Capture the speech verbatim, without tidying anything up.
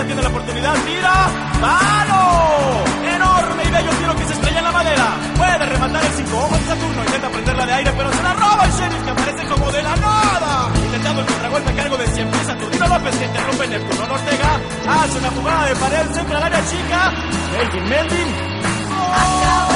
Esta tiene la oportunidad, tira, ¡palo! Enorme y bello tiro que se estrella en la madera. Puede rematar el cinco ojos de Saturno, intenta prenderla de aire, pero se la roba el sheriff, que aparece como de la nada. Intentando el contragolpe a cargo de cien pies, Saturnino López, que interrumpe Neptuno Ortega. Hace una jugada de pared, centra al área chica. Elvin Melvin. ¡Oh!